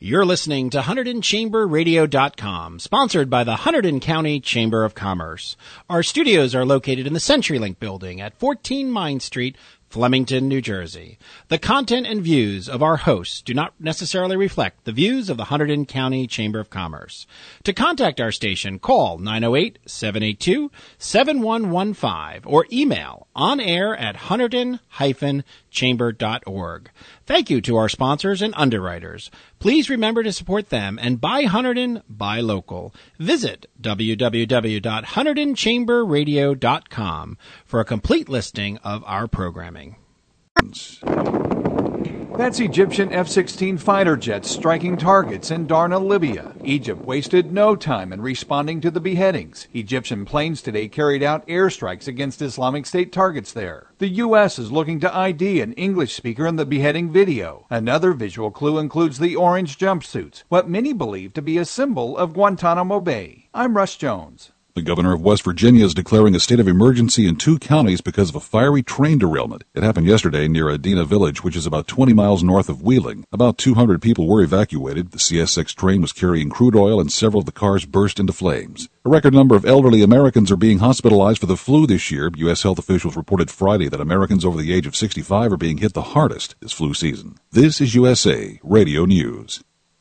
You're listening to HunterdonChamberRadio.com, sponsored by the Hunterdon County Chamber of Commerce. Our studios are located in the CenturyLink building at 14 Mine Street, Flemington, New Jersey. The content and views of our hosts do not necessarily reflect the views of the Hunterdon County Chamber of Commerce. To contact our station, call 908-782-7115 or email onair@hunterdon-chamber.org. Thank you to our sponsors and underwriters. Please remember to support them and buy Hunterdon, buy local. Visit www.HunterdonChamberRadio.com for a complete listing of our programming. That's Egyptian F-16 fighter jets striking targets in Darna, Libya. Egypt wasted no time in responding to the beheadings. Egyptian planes today carried out airstrikes against Islamic State targets there. The U.S. is looking to ID an English speaker in the beheading video. Another visual clue includes the orange jumpsuits, what many believe to be a symbol of Guantanamo Bay. I'm Russ Jones. The governor of West Virginia is declaring a state of emergency in 2 counties because of a fiery train derailment. It happened yesterday near Adena Village, which is about 20 miles north of Wheeling. About 200 people were evacuated. The CS6 train was carrying crude oil and several of the cars burst into flames. A record number of elderly Americans are being hospitalized for the flu this year. U.S. health officials reported Friday that Americans over the age of 65 are being hit the hardest this flu season. This is USA Radio News.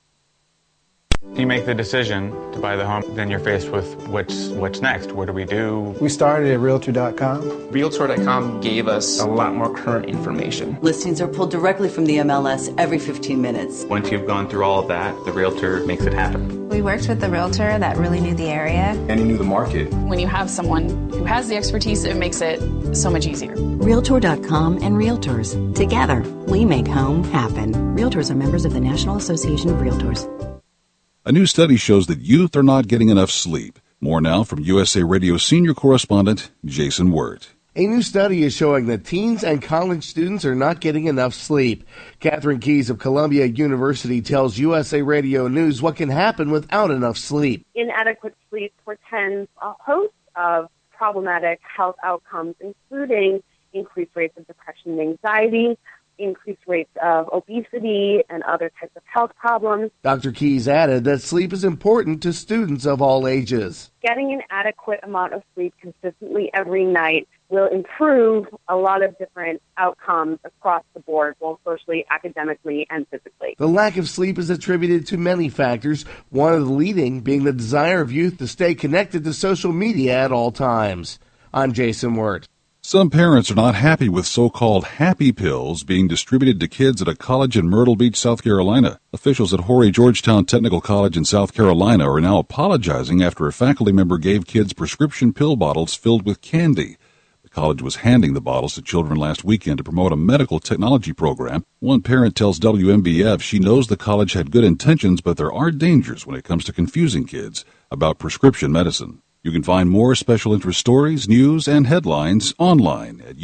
You make the decision to buy the home, then you're faced with what's next. What do we do? We started at Realtor.com. Realtor.com gave us a lot more current information. Listings are pulled directly from the MLS every 15 minutes. Once you've gone through all of that, the Realtor makes it happen. We worked with the Realtor that really knew the area. And he knew the market. When you have someone who has the expertise, it makes it so much easier. Realtor.com and Realtors. Together, we make home happen. Realtors are members of the National Association of Realtors. A new study shows that youth are not getting enough sleep. More now from USA Radio senior correspondent Jason Wirt. A new study is showing that teens and college students are not getting enough sleep. Catherine Keyes of Columbia University tells USA Radio News what can happen without enough sleep. Inadequate sleep portends a host of problematic health outcomes, including increased rates of depression and anxiety, increased rates of obesity and other types of health problems. Dr. Keyes added that sleep is important to students of all ages. Getting an adequate amount of sleep consistently every night will improve a lot of different outcomes across the board, both socially, academically, and physically. The lack of sleep is attributed to many factors, one of the leading being the desire of youth to stay connected to social media at all times. I'm Jason Wirt. Some parents are not happy with so-called happy pills being distributed to kids at a college in Myrtle Beach, South Carolina. Officials at Horry Georgetown Technical College in South Carolina are now apologizing after a faculty member gave kids prescription pill bottles filled with candy. The college was handing the bottles to children last weekend to promote a medical technology program. One parent tells WMBF she knows the college had good intentions, but there are dangers when it comes to confusing kids about prescription medicine. You can find more special interest stories, news, and headlines online at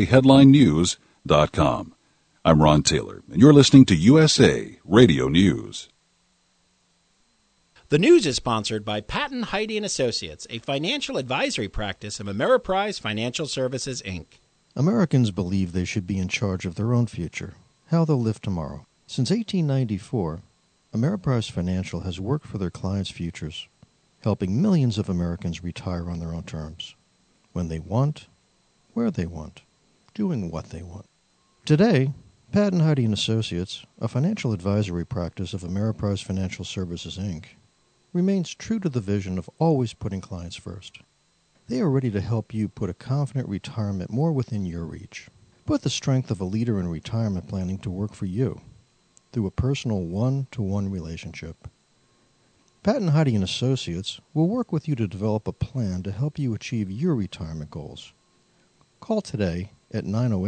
usaheadlinenews.com. I'm Ron Taylor, and you're listening to USA Radio News. The news is sponsored by Patton, Heide & Associates, a financial advisory practice of Ameriprise Financial Services, Inc. Americans believe they should be in charge of their own future, how they'll live tomorrow. Since 1894, Ameriprise Financial has worked for their clients' futures, helping millions of Americans retire on their own terms, when they want, where they want, doing what they want. Today, Patton, Heide & Associates, a financial advisory practice of Ameriprise Financial Services, Inc., remains true to the vision of always putting clients first. They are ready to help you put a confident retirement more within your reach. Put the strength of a leader in retirement planning to work for you through a personal one-to-one relationship. Patton, Heide & Associates will work with you to develop a plan to help you achieve your retirement goals. Call today at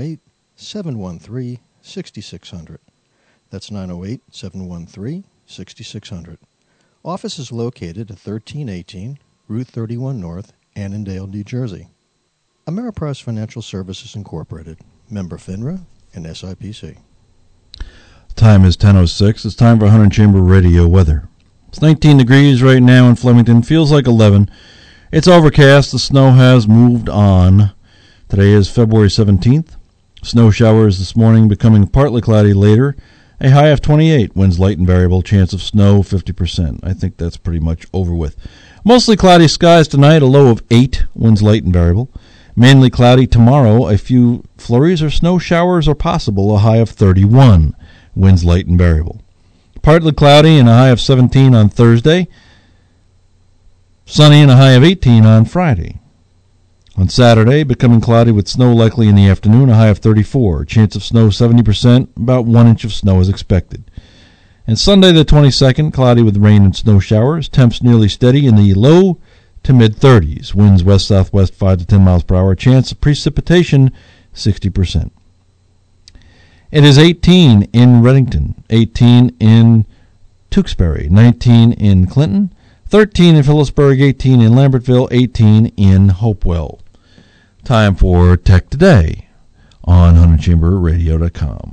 908-713-6600. That's 908-713-6600. Office is located at 1318 Route 31 North, Annandale, New Jersey. Ameriprise Financial Services Incorporated, member FINRA and SIPC. Time is 10:06. It's time for Hunter Chamber Radio weather. It's 19 degrees right now in Flemington. Feels like 11. It's overcast. The snow has moved on. Today is February 17th. Snow showers this morning becoming partly cloudy later. a high of 28. Winds light and variable, chance of snow 50%. I think that's pretty much over with. Mostly cloudy skies tonight, a low of 8. Winds light and variable. Mainly cloudy tomorrow, a few flurries or snow showers are possible, a high of 31. Winds light and variable. Partly cloudy and a high of 17 on Thursday. Sunny and a high of 18 on Friday. On Saturday, becoming cloudy with snow likely in the afternoon, a high of 34. Chance of snow 70%, about 1 inch of snow is expected. And Sunday the 22nd, cloudy with rain and snow showers. Temps nearly steady in the low to mid-30s. Winds west-southwest 5 to 10 miles per hour. Chance of precipitation 60%. It is 18 in Reddington, 18 in Tewksbury, 19 in Clinton, 13 in Phillipsburg, 18 in Lambertville, 18 in Hopewell. Time for Tech Today on HuntingChamberRadio.com.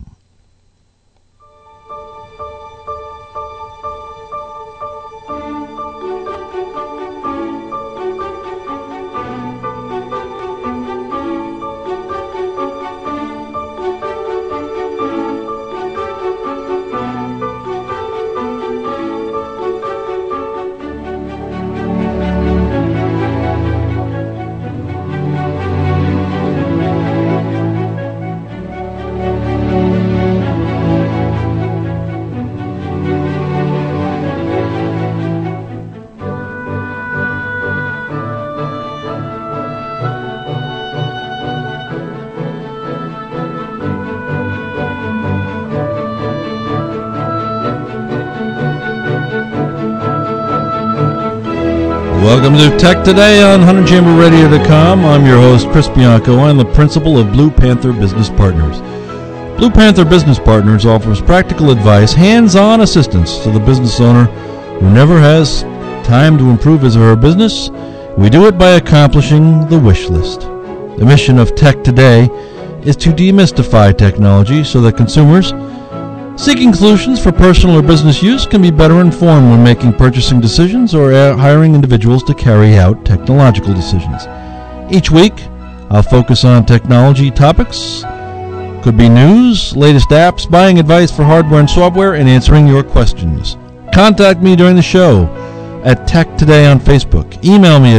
Welcome to Tech Today on HuntingChamberRadio.com. I'm your host, Chris Bianco. I'm the principal of Blue Panther Business Partners. Blue Panther Business Partners offers practical advice, hands-on assistance to the business owner who never has time to improve his or her business. We do it by accomplishing the wish list. The mission of Tech Today is to demystify technology so that consumers seeking solutions for personal or business use can be better informed when making purchasing decisions or hiring individuals to carry out technological decisions. Each week, I'll focus on technology topics. Could be news, latest apps, buying advice for hardware and software, and answering your questions. Contact me during the show at Tech Today on Facebook. Email me at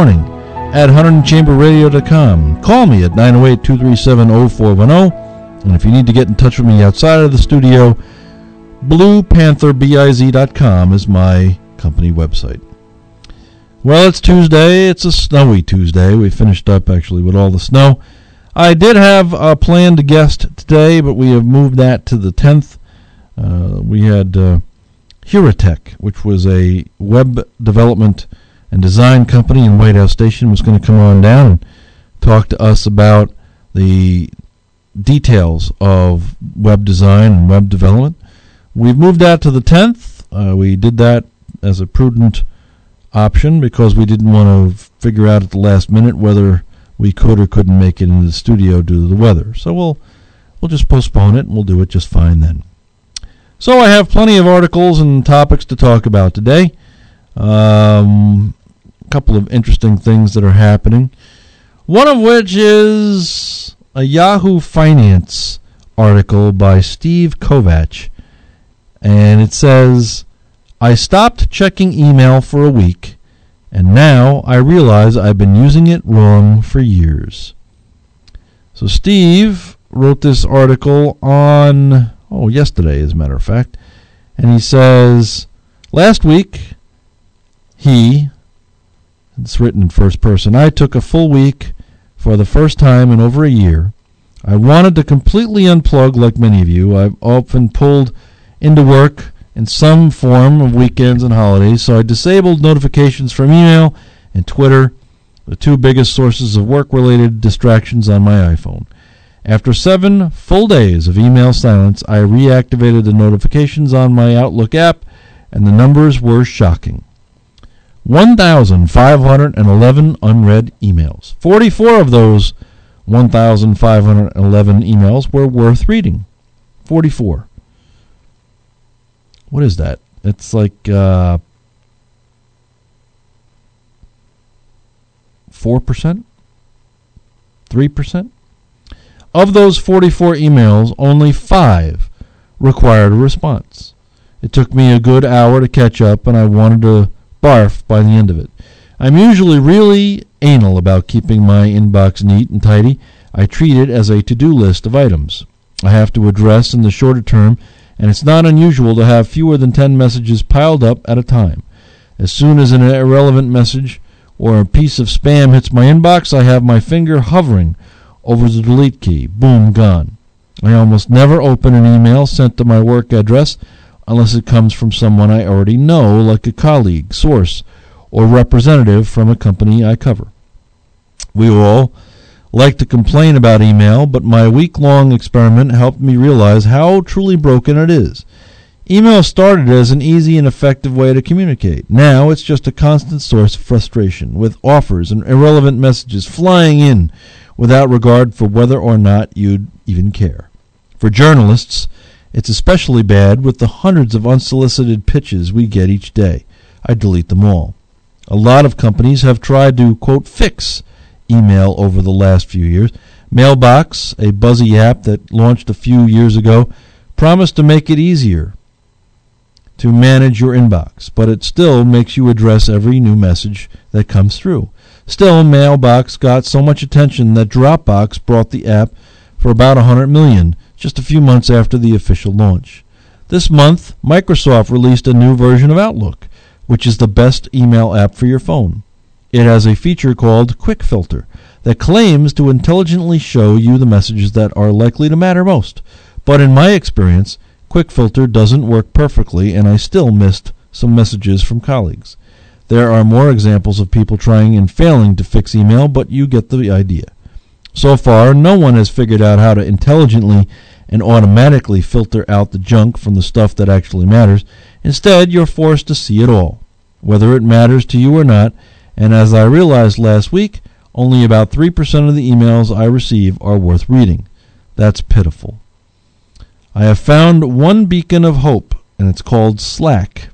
goodmorning@HuntingChamberRadio.com. Call me at 908-237-0410. And if you need to get in touch with me outside of the studio, BluePantherBiz.com is my company website. Well, it's Tuesday. It's a snowy Tuesday. We finished up, actually, with all the snow. I did have a planned guest today, but we have moved that to the 10th. We had Huratech, which was a web development and design company in White House Station, was going to come on down and talk to us about the details of web design and web development. We've moved that to the 10th. We did that as a prudent option because we didn't want to figure out at the last minute whether we could or couldn't make it into the studio due to the weather. So we'll just postpone it and we'll do it just fine then. So I have plenty of articles and topics to talk about today. A couple of interesting things that are happening. One of which is a Yahoo Finance article by Steve Kovach, and it says, I stopped checking email for a week, and now I realize I've been using it wrong for years. So Steve wrote this article on, yesterday as a matter of fact, and he says, last week, it's written in first person, I took a full week for the first time in over a year. I wanted to completely unplug like many of you. I've often pulled into work in some form of weekends and holidays, so I disabled notifications from email and Twitter, the two biggest sources of work-related distractions on my iPhone. After 7 full days of email silence, I reactivated the notifications on my Outlook app, and the numbers were shocking. 1,511 unread emails. 44 of those 1,511 emails were worth reading. 44. What is that? It's like 4%? 3%? Of those 44 emails, only 5 required a response. It took me a good hour to catch up, and I wanted to barf by the end of it. I'm usually really anal about keeping my inbox neat and tidy. I treat it as a to-do list of items I have to address in the shorter term, and it's not unusual to have fewer than 10 messages piled up at a time. As soon as an irrelevant message or a piece of spam hits my inbox, I have my finger hovering over the delete key. Boom, gone. I almost never open an email sent to my work address unless it comes from someone I already know, like a colleague, source, or representative from a company I cover. We all like to complain about email, but my week-long experiment helped me realize how truly broken it is. Email started as an easy and effective way to communicate. Now it's just a constant source of frustration, with offers and irrelevant messages flying in without regard for whether or not you'd even care. For journalists, it's especially bad with the hundreds of unsolicited pitches we get each day. I delete them all. A lot of companies have tried to, quote, fix email over the last few years. Mailbox, a buzzy app that launched a few years ago, promised to make it easier to manage your inbox, but it still makes you address every new message that comes through. Still, Mailbox got so much attention that Dropbox bought the app for about $100 million just a few months after the official launch. This month, Microsoft released a new version of Outlook, which is the best email app for your phone. It has a feature called Quick Filter that claims to intelligently show you the messages that are likely to matter most. But in my experience, Quick Filter doesn't work perfectly, and I still missed some messages from colleagues. There are more examples of people trying and failing to fix email, but you get the idea. So far, no one has figured out how to intelligently and automatically filter out the junk from the stuff that actually matters. Instead, you're forced to see it all, whether it matters to you or not, and as I realized last week, only about 3% of the emails I receive are worth reading. That's pitiful. I have found one beacon of hope, and it's called Slack.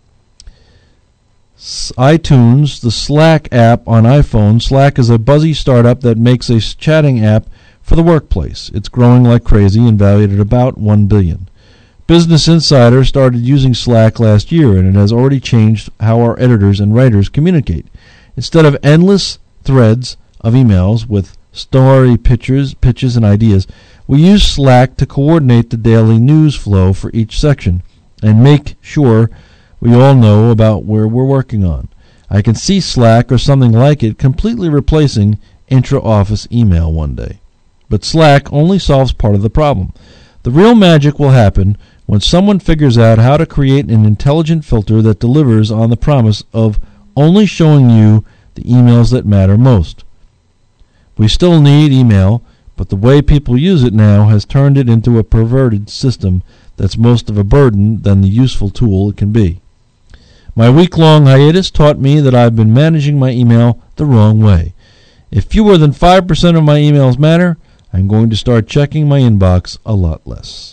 iTunes, the Slack app on iPhone. Slack is a buzzy startup that makes a chatting app for the workplace. It's growing like crazy and valued at about $1 billion. Business Insider started using Slack last year, and it has already changed how our editors and writers communicate. Instead of endless threads of emails with story pitches and ideas, we use Slack to coordinate the daily news flow for each section and make sure we all know about where we're working on. I can see Slack or something like it completely replacing intra-office email one day. But Slack only solves part of the problem. The real magic will happen when someone figures out how to create an intelligent filter that delivers on the promise of only showing you the emails that matter most. We still need email, but the way people use it now has turned it into a perverted system that's most of a burden than the useful tool it can be. My week-long hiatus taught me that I've been managing my email the wrong way. If fewer than 5% of my emails matter, I'm going to start checking my inbox a lot less.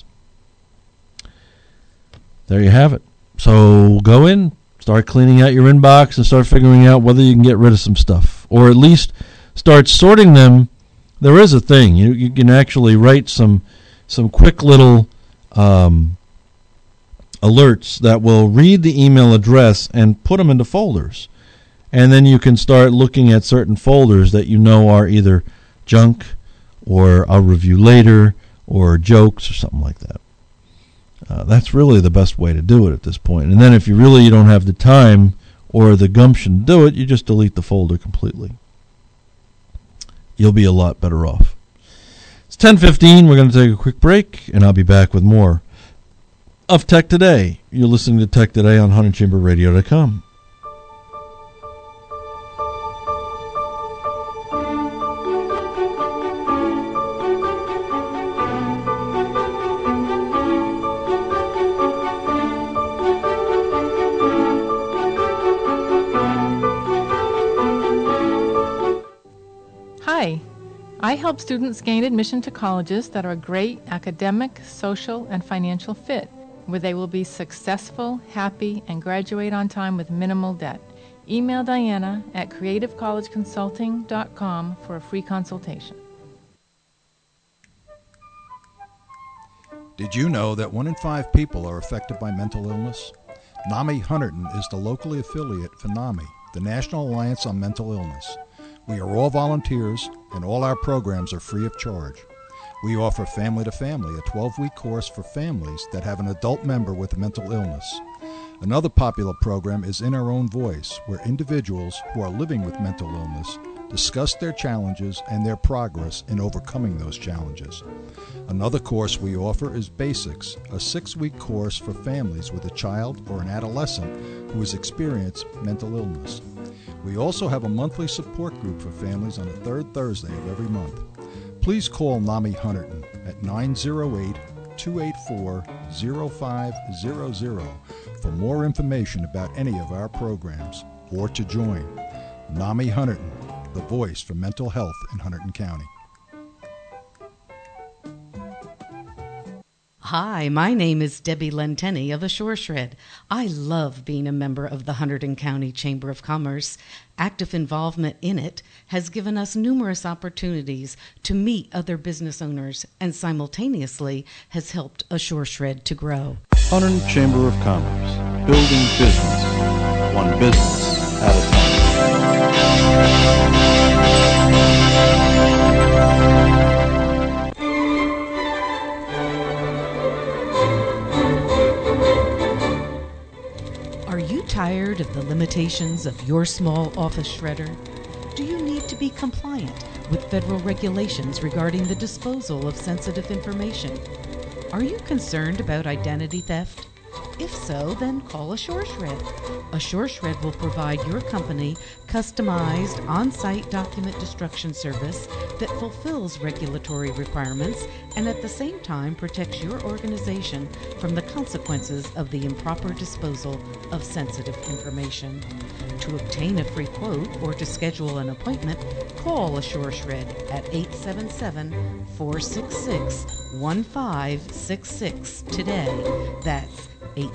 There you have it. So go in, start cleaning out your inbox, and start figuring out whether you can get rid of some stuff, or at least start sorting them. There is a thing. You can actually write some quick little alerts that will read the email address and put them into folders. And then you can start looking at certain folders that you know are either junk or I'll review later or jokes or something like that. That's really the best way to do it at this point. And then if you don't have the time or the gumption to do it, you just delete the folder completely. You'll be a lot better off. It's 10:15. We're going to take a quick break, and I'll be back with more of Tech Today. You're listening to Tech Today on HuntedChamberRadio.com. Hi, I help students gain admission to colleges that are a great academic, social, and financial fit, where they will be successful, happy, and graduate on time with minimal debt. Email Diana at creativecollegeconsulting.com for a free consultation. Did you know that 1 in 5 people are affected by mental illness? NAMI Hunterdon is the locally affiliate for NAMI, the National Alliance on Mental Illness. We are all volunteers, and all our programs are free of charge. We offer Family to Family, a 12-week course for families that have an adult member with a mental illness. Another popular program is In Our Own Voice, where individuals who are living with mental illness discuss their challenges and their progress in overcoming those challenges. Another course we offer is Basics, a 6-week course for families with a child or an adolescent who has experienced mental illness. We also have a monthly support group for families on the third Thursday of every month. Please call NAMI Hunterdon at 908-284-0500 for more information about any of our programs or to join. NAMI Hunterdon, the voice for mental health in Hunterdon County. Hi, my name is Debbie Lenteni of Assure Shred. I love being a member of the Hunterdon County Chamber of Commerce. Active involvement in it has given us numerous opportunities to meet other business owners and simultaneously has helped Assure Shred to grow. Hunterdon Chamber of Commerce, building business, one business at a time. Are you tired of the limitations of your small office shredder? Do you need to be compliant with federal regulations regarding the disposal of sensitive information? Are you concerned about identity theft? If so, then call Assure Shred. Assure Shred will provide your company customized on-site document destruction service that fulfills regulatory requirements and at the same time protects your organization from the consequences of the improper disposal of sensitive information. To obtain a free quote or to schedule an appointment, call Assure Shred at 877-466-1566 today. That's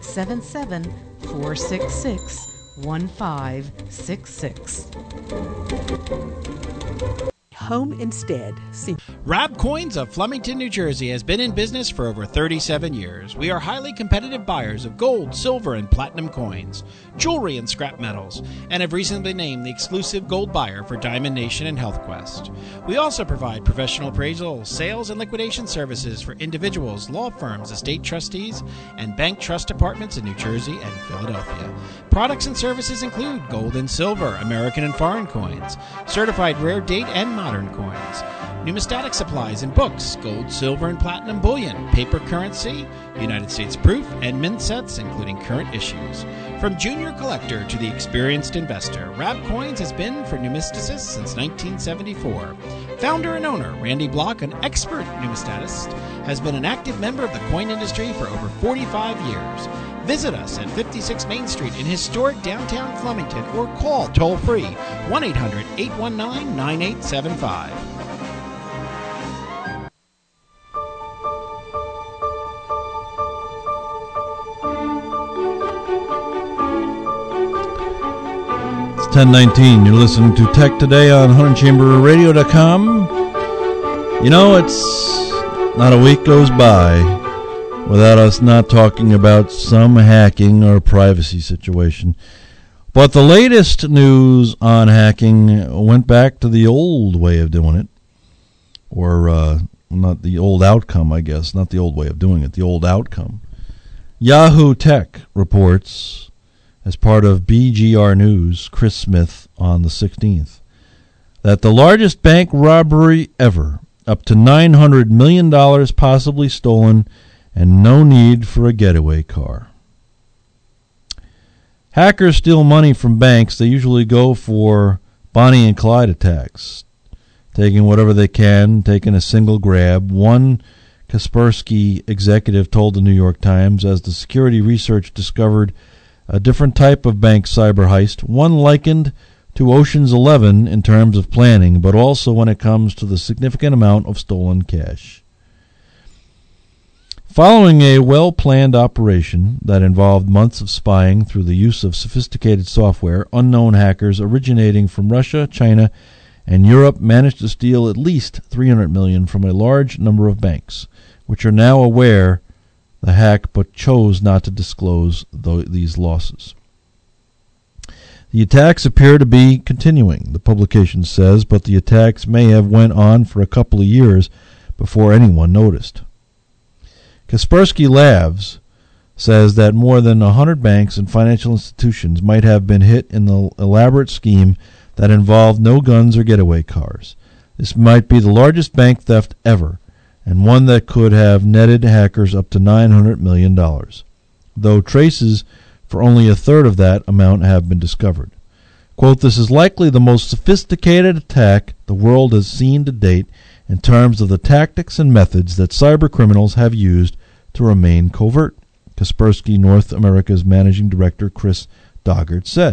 877-466-1566. Home Instead. Rab Coins of Flemington, New Jersey has been in business for over 37 years. We are highly competitive buyers of gold, silver, and platinum coins, jewelry, and scrap metals, and have recently been named the exclusive gold buyer for Diamond Nation and HealthQuest. We also provide professional appraisal, sales, and liquidation services for individuals, law firms, estate trustees, and bank trust departments in New Jersey and Philadelphia. Products and services include gold and silver, American and foreign coins, certified rare date and modern coins, numismatic supplies and books, gold, silver, and platinum bullion, paper currency, United States proof, and mint sets, including current issues. From junior collector to the experienced investor, Rab Coins has been for numismaticists since 1974. Founder and owner Randy Block, an expert numismatist, has been an active member of the coin industry for over 45 years. Visit us at 56 Main Street in historic downtown Flemington or call toll-free 1-800-819-9875. It's 10:19. You're listening to Tech Today on HunterdonChamberRadio.com. You know, it's not a week goes by without us not talking about some hacking or privacy situation. But the latest news on hacking went back to the old way of doing it. Or not the old outcome, I guess. Not the old way of doing it, the old outcome. Yahoo Tech reports, as part of BGR News, Chris Smith on the 16th, that the largest bank robbery ever, up to $900 million possibly stolen, and no need for a getaway car. Hackers steal money from banks. They usually go for Bonnie and Clyde attacks, taking whatever they can, taking a single grab. One Kaspersky executive told the New York Times, as the security research discovered a different type of bank cyber heist, one likened to Ocean's 11 in terms of planning, but also when it comes to the significant amount of stolen cash. Following a well-planned operation that involved months of spying through the use of sophisticated software, unknown hackers originating from Russia, China, and Europe managed to steal at least $300 million from a large number of banks, which are now aware the hack but chose not to disclose these losses. The attacks appear to be continuing, the publication says, but the attacks may have went on for a couple of years before anyone noticed. Kaspersky Labs says that more than 100 banks and financial institutions might have been hit in the elaborate scheme that involved no guns or getaway cars. This might be the largest bank theft ever, and one that could have netted hackers up to $900 million, though traces for only a third of that amount have been discovered. Quote, "This is likely the most sophisticated attack the world has seen to date in terms of the tactics and methods that cybercriminals have used to remain covert," Kaspersky North America's managing director Chris Doggart said.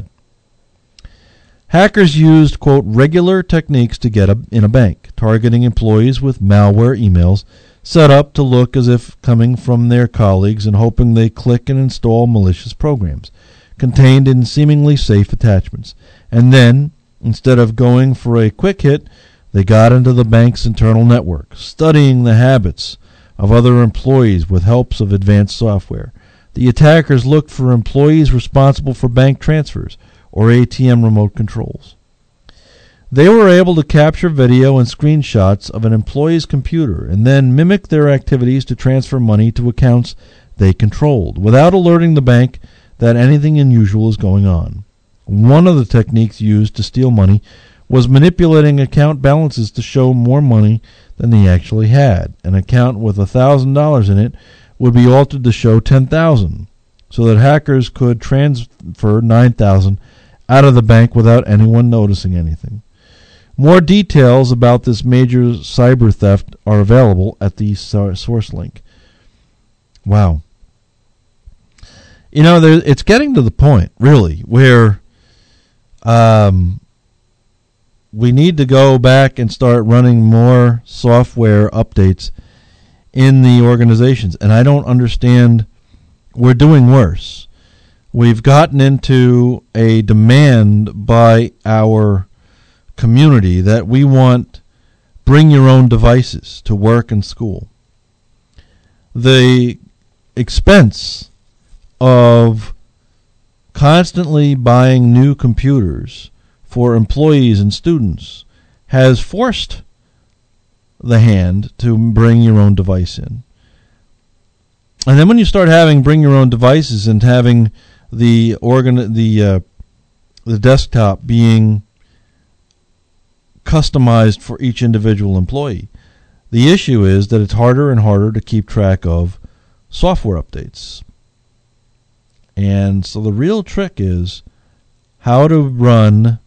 Hackers used, quote, "regular techniques to get in a bank, targeting employees with malware emails set up to look as if coming from their colleagues and hoping they click and install malicious programs contained in seemingly safe attachments. And then, instead of going for a quick hit, they got into the bank's internal network, studying the habits of other employees with helps of advanced software. The attackers looked for employees responsible for bank transfers or ATM remote controls. They were able to capture video and screenshots of an employee's computer and then mimic their activities to transfer money to accounts they controlled, without alerting the bank that anything unusual is going on. One of the techniques used to steal money was manipulating account balances to show more money than they actually had. An account with $1,000 in it would be altered to show $10,000, so that hackers could transfer $9,000 out of the bank without anyone noticing anything. More details about this major cyber theft are available at the source link. Wow. You know, it's getting to the point, really, where we need to go back and start running more software updates in the organizations. And I don't understand. We're doing worse. We've gotten into a demand by our community that we want bring your own devices to work and school. The expense of constantly buying new computers for employees and students has forced the hand to bring your own device in. And then when you start having bring your own devices and having the desktop being customized for each individual employee, the issue is that it's harder and harder to keep track of software updates. And so the real trick is how to run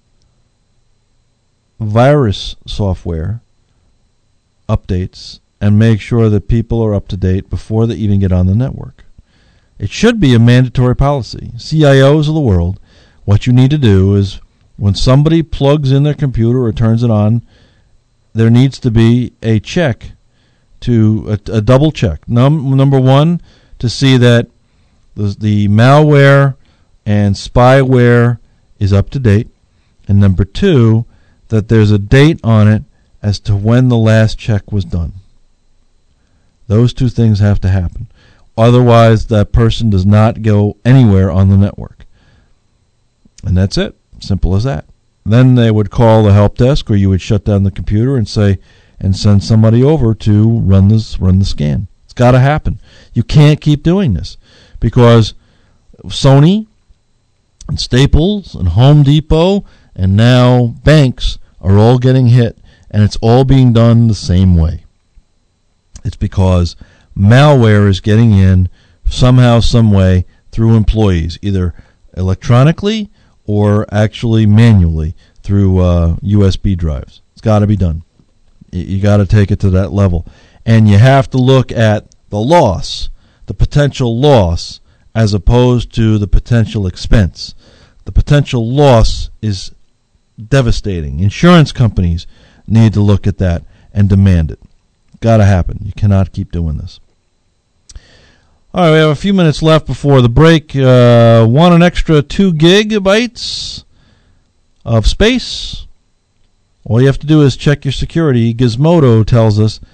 virus software updates and make sure that people are up to date before they even get on the network. It should be a mandatory policy. CIOs of the world, what you need to do is when somebody plugs in their computer or turns it on, there needs to be a check, a double check. Number one, to see that the malware and spyware is up to date. And number two, that there's a date on it as to when the last check was done. Those two things have to happen. Otherwise, that person does not go anywhere on the network. And that's it. Simple as that. Then they would call the help desk, or you would shut down the computer and send somebody over to run the scan. It's got to happen. You can't keep doing this because Sony and Staples and Home Depot and now banks are all getting hit, and it's all being done the same way. It's because malware is getting in somehow, some way through employees, either electronically or actually manually through USB drives. It's got to be done. You got to take it to that level. And you have to look at the loss, the potential loss, as opposed to the potential expense. The potential loss is devastating. Insurance companies need to look at that and demand it. Got to happen. You cannot keep doing this. All right, we have a few minutes left before the break. Want an extra 2 gigabytes of space? All you have to do is check your security. Gizmodo tells us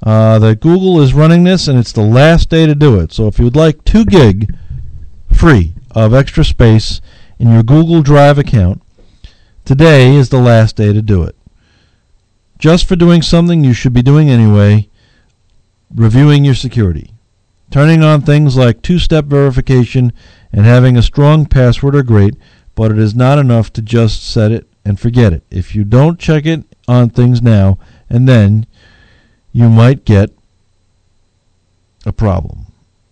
that Google is running this, and it's the last day to do it. So if you would like 2 gig free of extra space in your Google Drive account, today is the last day to do it. Just for doing something you should be doing anyway, reviewing your security. Turning on things like 2-step verification and having a strong password are great, but it is not enough to just set it and forget it. If you don't check it on things now and then, you might get a problem.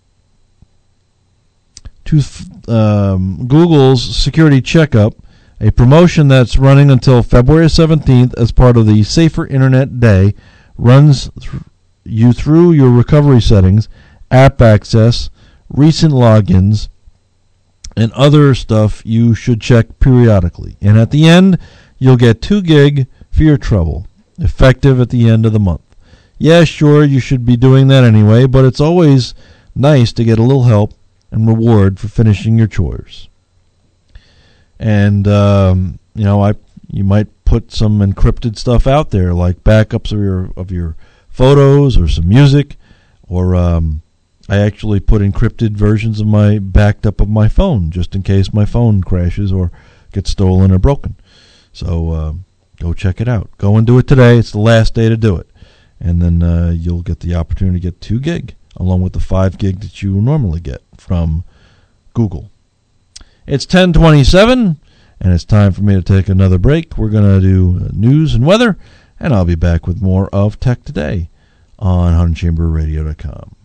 Google's Security Checkup, a promotion that's running until February 17th as part of the Safer Internet Day, runs you through your recovery settings, app access, recent logins, and other stuff you should check periodically. And at the end, you'll get 2 gig for your trouble, effective at the end of the month. Yeah, sure, you should be doing that anyway, but it's always nice to get a little help and reward for finishing your chores. And, you might put some encrypted stuff out there, like backups of your photos or some music, or I actually put encrypted versions of my backed up of my phone, just in case my phone crashes or gets stolen or broken. So go check it out. Go and do it today. It's the last day to do it. And then you'll get the opportunity to get 2 gig, along with the 5 gig that you normally get from Google. It's 10:27, and it's time for me to take another break. We're going to do news and weather, and I'll be back with more of Tech Today on HuntChamberRadio.com.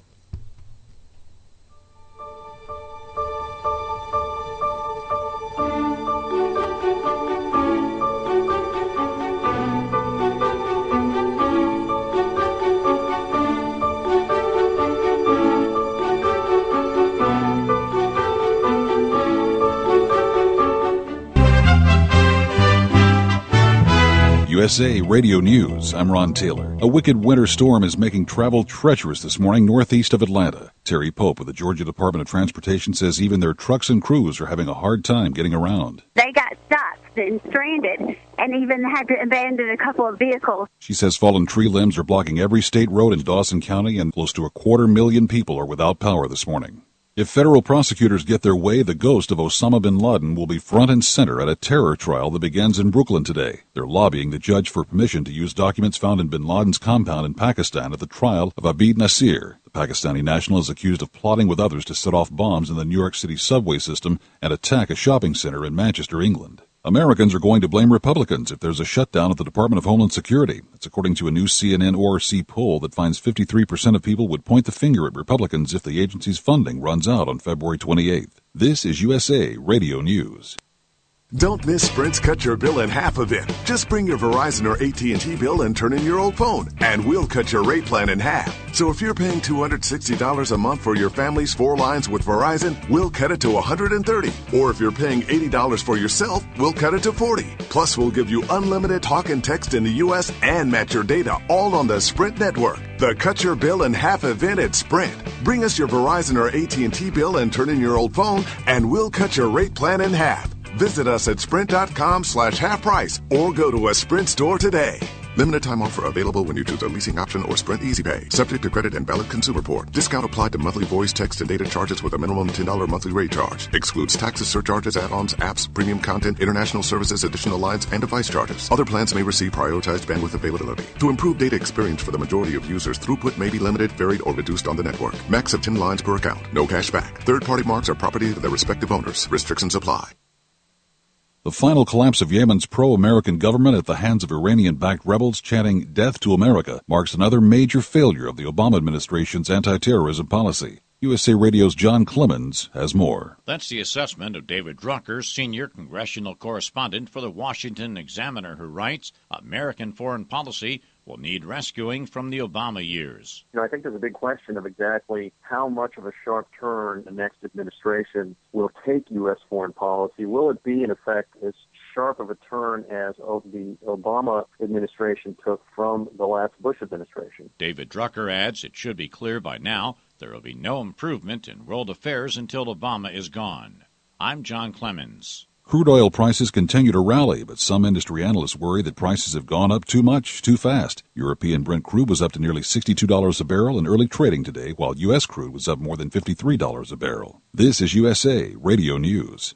USA Radio News, I'm Ron Taylor. A wicked winter storm is making travel treacherous this morning northeast of Atlanta. Terry Pope with the Georgia Department of Transportation says even their trucks and crews are having a hard time getting around. They got stuck and stranded and even had to abandon a couple of vehicles. She says fallen tree limbs are blocking every state road in Dawson County and close to 250,000 people are without power this morning. If federal prosecutors get their way, the ghost of Osama bin Laden will be front and center at a terror trial that begins in Brooklyn today. They're lobbying the judge for permission to use documents found in bin Laden's compound in Pakistan at the trial of Abid Nasir. The Pakistani national is accused of plotting with others to set off bombs in the New York City subway system and attack a shopping center in Manchester, England. Americans are going to blame Republicans if there's a shutdown at the Department of Homeland Security. It's according to a new CNN ORC poll that finds 53% of people would point the finger at Republicans if the agency's funding runs out on February 28th. This is USA Radio News. Don't miss Sprint's Cut Your Bill in Half event. Just bring your Verizon or AT&T bill and turn in your old phone, and we'll cut your rate plan in half. So if you're paying $260 a month for your family's 4 lines with Verizon, we'll cut it to $130. Or if you're paying $80 for yourself, we'll cut it to $40. Plus, we'll give you unlimited talk and text in the U.S. and match your data all on the Sprint network. The Cut Your Bill in Half event at Sprint. Bring us your Verizon or AT&T bill and turn in your old phone, and we'll cut your rate plan in half. Visit us at sprint.com/half price or go to a Sprint store today. Limited time offer available when you choose a leasing option or Sprint Easy Pay. Subject to credit and valid consumer report. Discount applied to monthly voice, text, and data charges with a minimum $10 monthly rate charge. Excludes taxes, surcharges, add-ons, apps, premium content, international services, additional lines, and device charges. Other plans may receive prioritized bandwidth availability. To improve data experience for the majority of users, throughput may be limited, varied, or reduced on the network. Max of 10 lines per account. No cash back. Third-party marks are property of their respective owners. Restrictions apply. The final collapse of Yemen's pro-American government at the hands of Iranian-backed rebels chanting "Death to America" marks another major failure of the Obama administration's anti-terrorism policy. USA Radio's John Clemens has more. That's the assessment of David Drucker, senior congressional correspondent for the Washington Examiner, who writes, American foreign policy will need rescuing from the Obama years. I think there's a big question of exactly how much of a sharp turn the next administration will take U.S. foreign policy. Will it be, in effect, as sharp of a turn as the Obama administration took from the last Bush administration? David Drucker adds it should be clear by now there will be no improvement in world affairs until Obama is gone. I'm John Clemens. Crude oil prices continue to rally, but some industry analysts worry that prices have gone up too much, too fast. European Brent crude was up to nearly $62 a barrel in early trading today, while U.S. crude was up more than $53 a barrel. This is USA Radio News.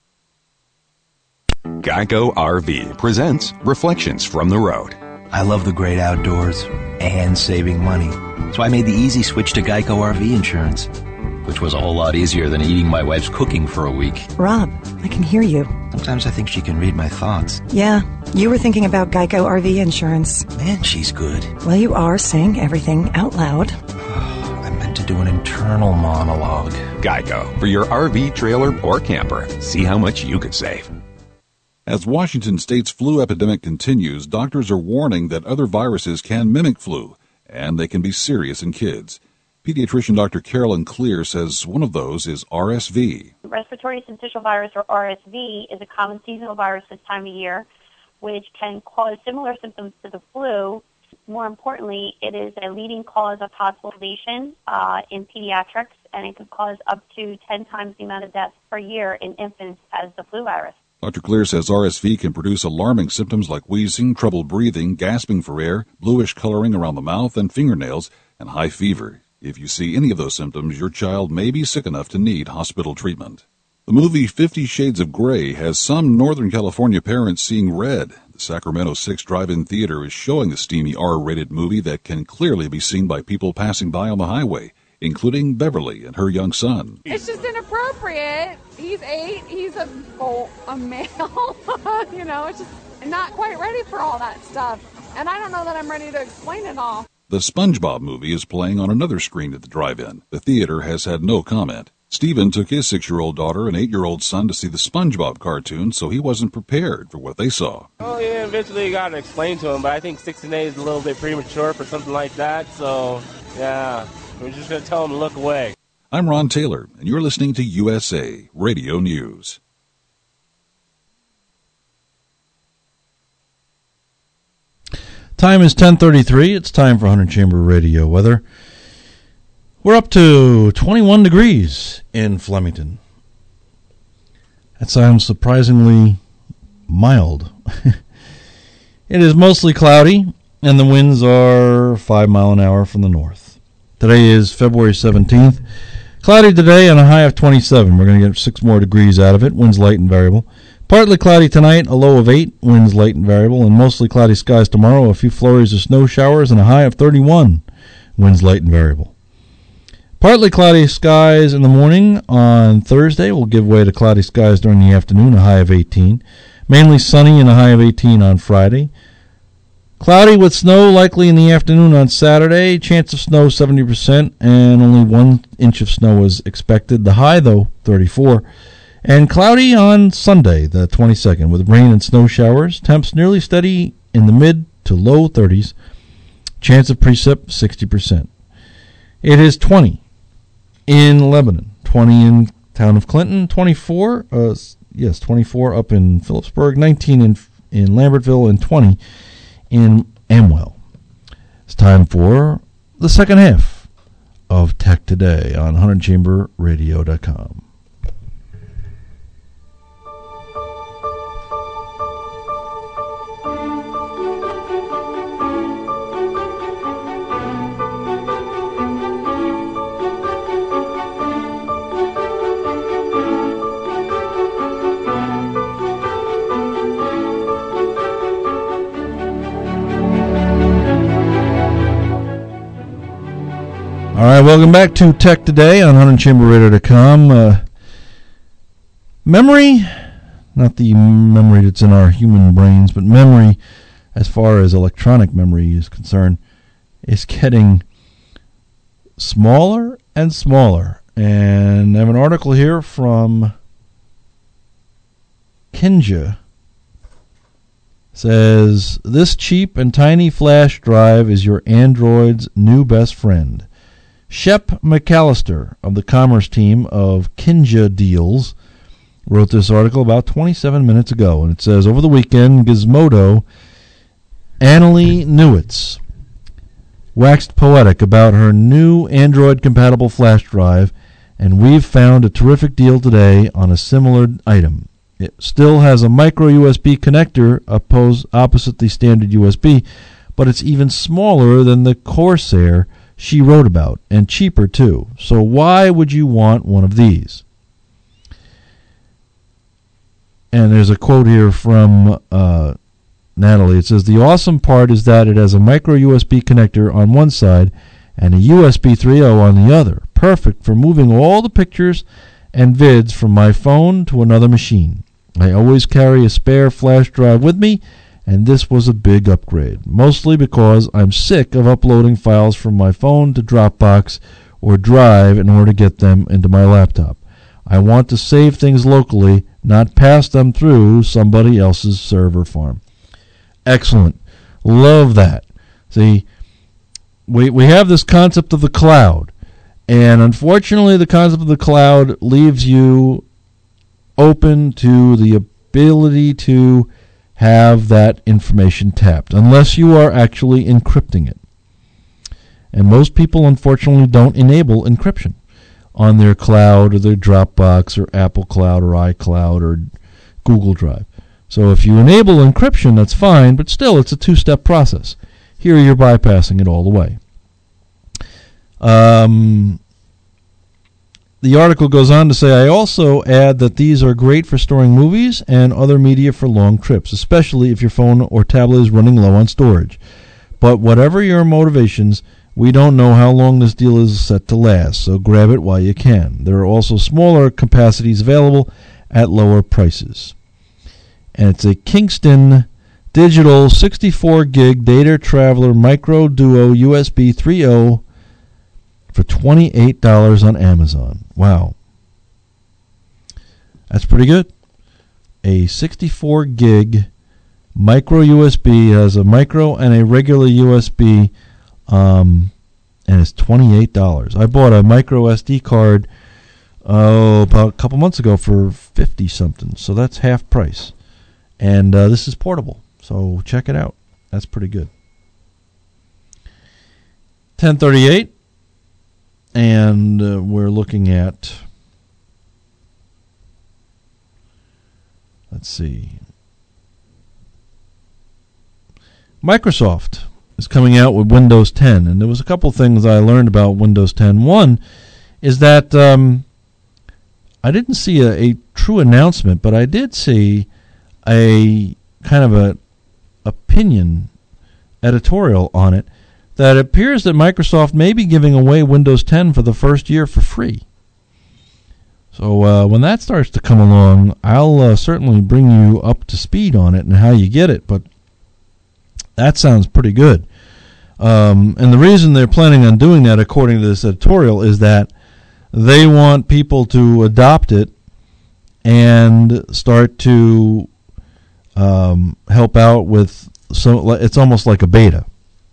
Geico RV presents Reflections from the Road. I love the great outdoors and saving money, so I made the easy switch to Geico RV insurance, which was a whole lot easier than eating my wife's cooking for a week. Rob, I can hear you. Sometimes I think she can read my thoughts. Yeah, you were thinking about Geico RV insurance. Man, she's good. Well, you are saying everything out loud. I meant to do an internal monologue. Geico, for your RV, trailer, or camper. See how much you could save. As Washington state's flu epidemic continues, doctors are warning that other viruses can mimic flu, and they can be serious in kids. Pediatrician Dr. Carolyn Clear says one of those is RSV. Respiratory syncytial virus, or RSV, is a common seasonal virus this time of year, which can cause similar symptoms to the flu. More importantly, it is a leading cause of hospitalization in pediatrics, and it could cause up to 10 times the amount of deaths per year in infants as the flu virus. Dr. Clear says RSV can produce alarming symptoms like wheezing, trouble breathing, gasping for air, bluish coloring around the mouth and fingernails, and high fever. If you see any of those symptoms, your child may be sick enough to need hospital treatment. The movie 50 Shades of Grey has some Northern California parents seeing red. The Sacramento 6 Drive-In Theater is showing the steamy R-rated movie that can clearly be seen by people passing by on the highway, including Beverly and her young son. It's just inappropriate. He's 8. He's a male. It's just not quite ready for all that stuff. And I don't know that I'm ready to explain it all. The SpongeBob movie is playing on another screen at the drive-in. The theater has had no comment. Stephen took his 6-year-old daughter and 8-year-old son to see the SpongeBob cartoon, so he wasn't prepared for what they saw. Oh, yeah, eventually you got to explain to him, but I think 6 and 8 is a little bit premature for something like that, so, yeah, we're just going to tell him to look away. I'm Ron Taylor, and you're listening to USA Radio News. Time is 10:33. It's time for 100 Chamber Radio weather. We're up to 21 degrees in Flemington. That sounds surprisingly mild. It is mostly cloudy, and the winds are 5 miles an hour from the north. Today is February 17th. Cloudy today and a high of 27. We're going to get 6 more degrees out of it. Winds light and variable. Partly cloudy tonight, a low of 8, winds light and variable, and mostly cloudy skies tomorrow, a few flurries of snow showers, and a high of 31, winds light and variable. Partly cloudy skies in the morning on Thursday will give way to cloudy skies during the afternoon, a high of 18. Mainly sunny and a high of 18 on Friday. Cloudy with snow likely in the afternoon on Saturday, chance of snow 70%, and only 1 inch of snow is expected. The high, though, 34. And cloudy on Sunday, the 22nd, with rain and snow showers. Temps nearly steady in the mid to low 30s. Chance of precip, 60%. It is 20 in Lebanon, 20 in town of Clinton, 24 up in Phillipsburg, 19 in Lambertville, and 20 in Amwell. It's time for the second half of Tech Today on 100chamberradio.com. All right, welcome back to Tech Today on 100chamberradio.com. Memory, not the memory that's in our human brains, but memory as far as electronic memory is concerned, is getting smaller and smaller. And I have an article here from Kinja. Says, this cheap and tiny flash drive is your Android's new best friend. Shep McAllister of the commerce team of Kinja Deals wrote this article about 27 minutes ago, and it says, over the weekend, Gizmodo Annalie Newitz waxed poetic about her new Android-compatible flash drive, and we've found a terrific deal today on a similar item. It still has a micro USB connector opposite the standard USB, but it's even smaller than the Corsair she wrote about, and cheaper too. So why would you want one of these? And there's a quote here from Natalie. It says, the awesome part is that it has a micro USB connector on one side and a USB 3.0 on the other. Perfect for moving all the pictures and vids from my phone to another machine. I always carry a spare flash drive with me, and this was a big upgrade, mostly because I'm sick of uploading files from my phone to Dropbox or Drive in order to get them into my laptop. I want to save things locally, not pass them through somebody else's server farm. Excellent. Love that. See, we have this concept of the cloud, and unfortunately the concept of the cloud leaves you open to the ability to have that information tapped, unless you are actually encrypting it. And most people, unfortunately, don't enable encryption on their cloud or their Dropbox or Apple Cloud or iCloud or Google Drive. So if you enable encryption, that's fine, but still it's a two-step process. Here you're bypassing it all the way. The article goes on to say, I also add that these are great for storing movies and other media for long trips, especially if your phone or tablet is running low on storage. But whatever your motivations, we don't know how long this deal is set to last, so grab it while you can. There are also smaller capacities available at lower prices. And it's a Kingston Digital 64 gig Data Traveler Micro Duo USB 3.0 for $28 on Amazon. Wow. That's pretty good. A 64 gig micro USB has a micro and a regular USB, and it's $28. I bought a micro SD card about a couple months ago for $50 something, so that's half price. And this is portable, so check it out. That's pretty good. 10:38. And we're looking at, let's see, Microsoft is coming out with Windows 10. And there was a couple things I learned about Windows 10. One is that I didn't see a true announcement, but I did see a kind of a opinion editorial on it, that it appears that Microsoft may be giving away Windows 10 for the first year for free. So when that starts to come along, I'll certainly bring you up to speed on it and how you get it, but that sounds pretty good. And the reason they're planning on doing that, according to this editorial, is that they want people to adopt it and start to help out with, so it's almost like a beta.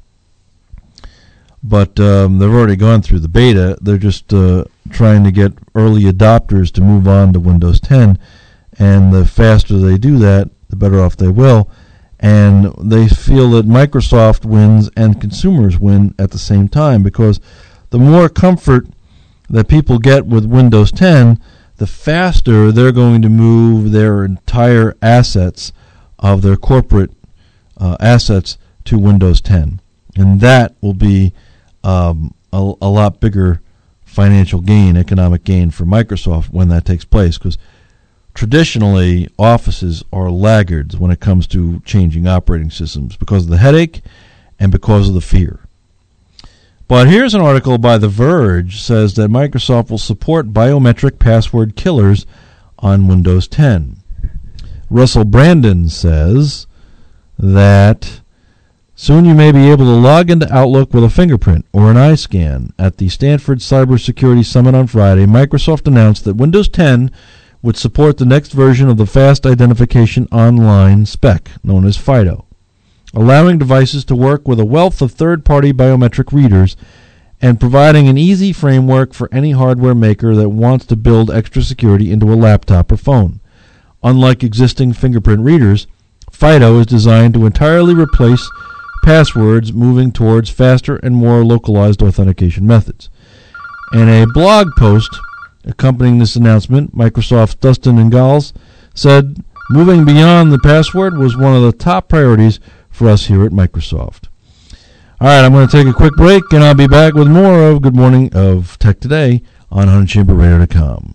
But they've already gone through the beta. They're just trying to get early adopters to move on to Windows 10. And the faster they do that, the better off they will. And they feel that Microsoft wins and consumers win at the same time, because the more comfort that people get with Windows 10, the faster they're going to move their entire assets of their corporate assets to Windows 10. And that will be a lot bigger financial gain, economic gain for Microsoft when that takes place, because traditionally offices are laggards when it comes to changing operating systems because of the headache and because of the fear. But here's an article by The Verge says that Microsoft will support biometric password killers on Windows 10. Russell Brandon says that soon you may be able to log into Outlook with a fingerprint or an eye scan. At the Stanford Cybersecurity Summit on Friday, Microsoft announced that Windows 10 would support the next version of the Fast Identification Online spec, known as FIDO, allowing devices to work with a wealth of third-party biometric readers and providing an easy framework for any hardware maker that wants to build extra security into a laptop or phone. Unlike existing fingerprint readers, FIDO is designed to entirely replace passwords, moving towards faster and more localized authentication methods. In a blog post accompanying this announcement, Microsoft's Dustin Ingalls said moving beyond the password was one of the top priorities for us here at Microsoft. All right, I'm going to take a quick break, and I'll be back with more of Good Morning of Tech Today on 100chamberradio.com.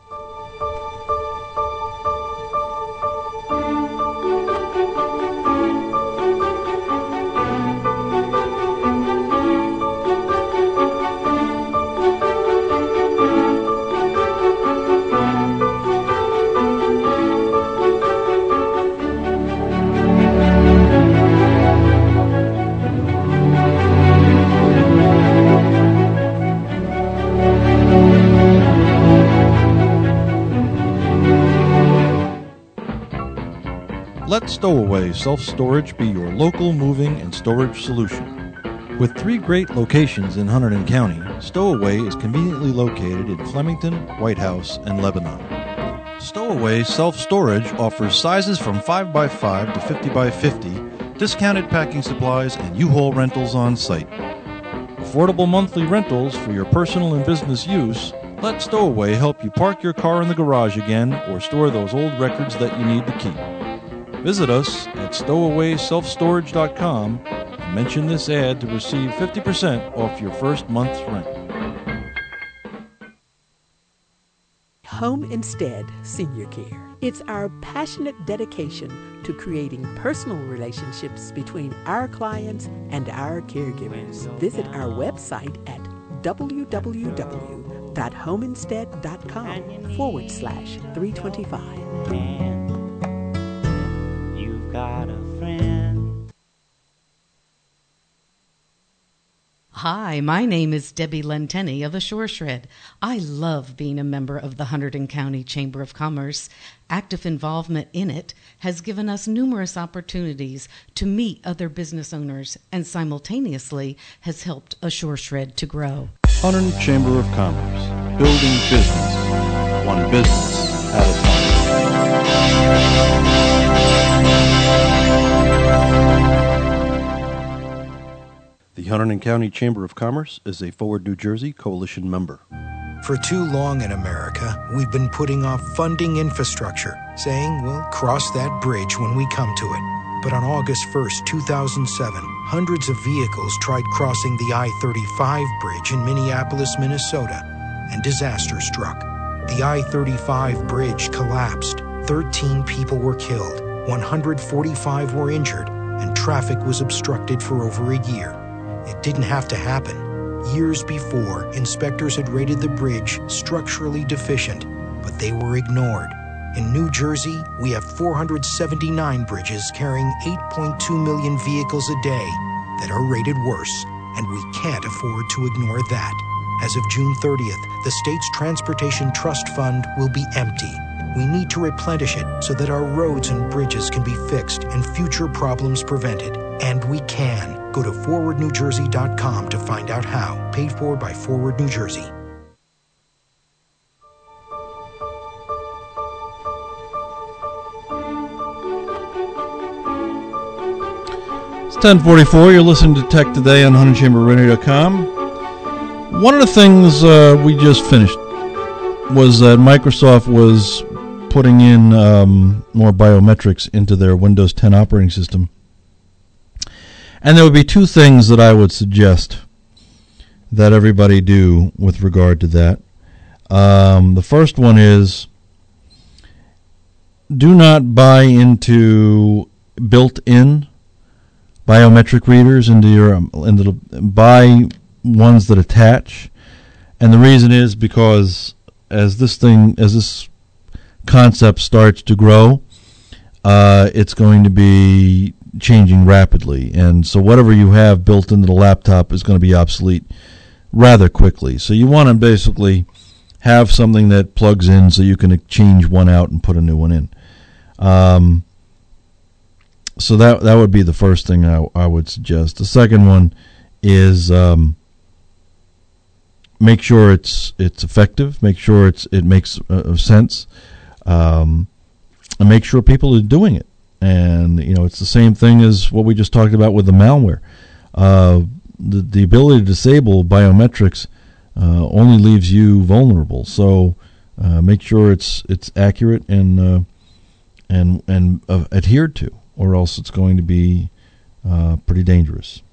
Let Stowaway Self-Storage be your local moving and storage solution. With 3 great locations in Hunterdon County, Stowaway is conveniently located in Flemington, White House, and Lebanon. Stowaway Self-Storage offers sizes from 5x5 to 50x50, discounted packing supplies, and U-Haul rentals on site. Affordable monthly rentals for your personal and business use. Let Stowaway help you park your car in the garage again or store those old records that you need to keep. Visit us at stowawayselfstorage.com and mention this ad to receive 50% off your first month's rent. Home Instead Senior Care. It's our passionate dedication to creating personal relationships between our clients and our caregivers. Visit our website at www.homeinstead.com/325. Got a friend. Hi, my name is Debbie Lenteni of Assure Shred. I love being a member of the Hunterdon County Chamber of Commerce. Active involvement in it has given us numerous opportunities to meet other business owners and simultaneously has helped Assure Shred to grow. Hunterdon Chamber of Commerce, building business, one business at a time. The Hunterdon County Chamber of Commerce is a Forward New Jersey coalition member. For too long in America, we've been putting off funding infrastructure, saying we'll cross that bridge when we come to it. But on August 1st, 2007, hundreds of vehicles tried crossing the I-35 bridge in Minneapolis, Minnesota, and disaster struck. The I-35 bridge collapsed. 13 people were killed, 145 were injured, and traffic was obstructed for over a year. It didn't have to happen. Years before, inspectors had rated the bridge structurally deficient, but they were ignored. In New Jersey, we have 479 bridges carrying 8.2 million vehicles a day that are rated worse, and we can't afford to ignore that. As of June 30th, the state's Transportation Trust Fund will be empty. We need to replenish it so that our roads and bridges can be fixed and future problems prevented. And we can. Go to forwardnewjersey.com to find out how. Paid for by Forward New Jersey. It's 10:44. You're listening to Tech Today on 100chamberradio.com. One of the things we just finished was that Microsoft was putting in more biometrics into their Windows 10 operating system. And there would be 2 things that I would suggest that everybody do with regard to that. The first one is, do not buy into built-in biometric readers into your buy ones that attach. And the reason is because as this concept starts to grow, it's going to be changing rapidly, and so whatever you have built into the laptop is going to be obsolete rather quickly. So you want to basically have something that plugs in so you can change one out and put a new one in. So that would be the first thing I would suggest. The second one is make sure it's effective, make sure it makes sense, and make sure people are doing it. And, it's the same thing as what we just talked about with the malware. The ability to disable biometrics only leaves you vulnerable. So make sure it's accurate and and adhered to, or else it's going to be pretty dangerous.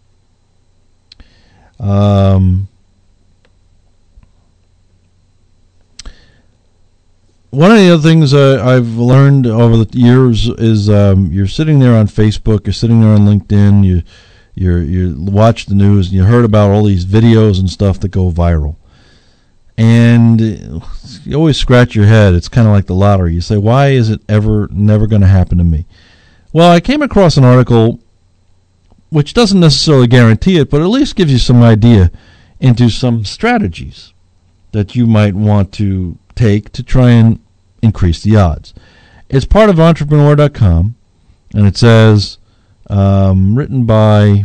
One of the other things I've learned over the years is you're sitting there on Facebook, you're sitting there on LinkedIn, you watch the news, and you heard about all these videos and stuff that go viral. And you always scratch your head. It's kind of like the lottery. You say, why is it never going to happen to me? Well, I came across an article which doesn't necessarily guarantee it, but at least gives you some idea into some strategies that you might want to take to try and increase the odds. It's part of Entrepreneur.com, and it says, written by,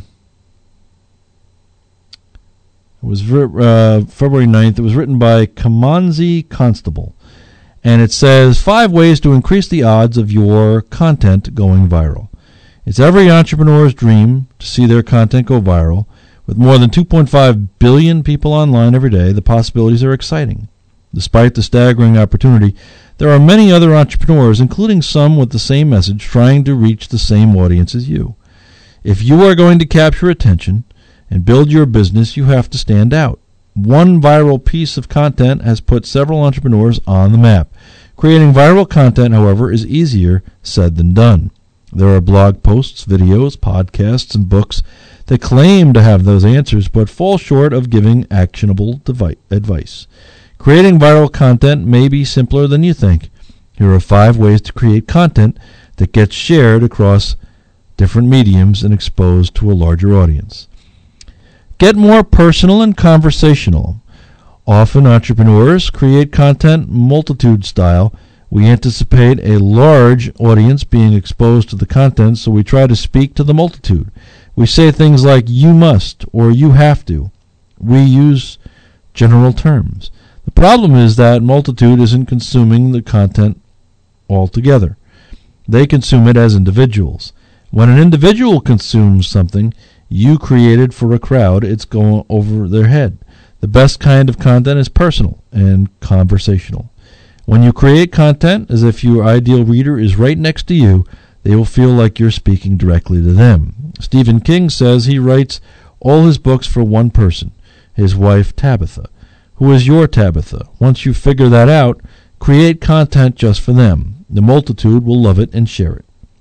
it was February 9th, it was written by Kamanzi Constable, and it says 5 ways to increase the odds of your content going viral. It's every entrepreneur's dream to see their content go viral. With more than 2.5 billion people online every day, the possibilities are exciting. Despite the staggering opportunity, there are many other entrepreneurs, including some with the same message, trying to reach the same audience as you. If you are going to capture attention and build your business, you have to stand out. One viral piece of content has put several entrepreneurs on the map. Creating viral content, however, is easier said than done. There are blog posts, videos, podcasts, and books that claim to have those answers but fall short of giving actionable advice. Creating viral content may be simpler than you think. Here are 5 ways to create content that gets shared across different mediums and exposed to a larger audience. Get more personal and conversational. Often entrepreneurs create content multitude style. We anticipate a large audience being exposed to the content, so we try to speak to the multitude. We say things like you must or you have to. We use general terms. The problem is that multitude isn't consuming the content altogether. They consume it as individuals. When an individual consumes something you created for a crowd, it's going over their head. The best kind of content is personal and conversational. When you create content as if your ideal reader is right next to you, they will feel like you're speaking directly to them. Stephen King says he writes all his books for one person, his wife Tabitha. Who is your Tabitha? Once you figure that out, create content just for them. The multitude will love it and share it.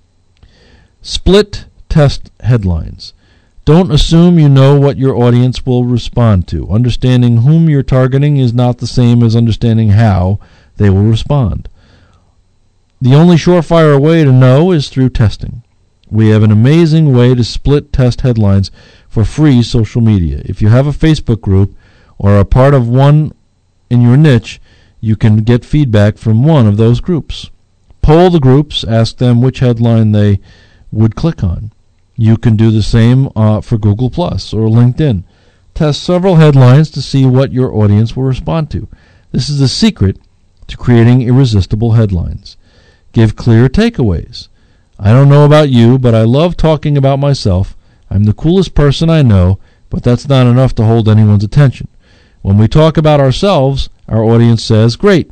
Split test headlines. Don't assume you know what your audience will respond to. Understanding whom you're targeting is not the same as understanding how they will respond. The only surefire way to know is through testing. We have an amazing way to split test headlines for free social media. If you have a Facebook group or are part of one in your niche, you can get feedback from one of those groups. Poll the groups, ask them which headline they would click on. You can do the same for Google Plus or LinkedIn. Test several headlines to see what your audience will respond to. This is the secret to creating irresistible headlines. Give clear takeaways. I don't know about you, but I love talking about myself. I'm the coolest person I know, but that's not enough to hold anyone's attention. When we talk about ourselves, our audience says, great,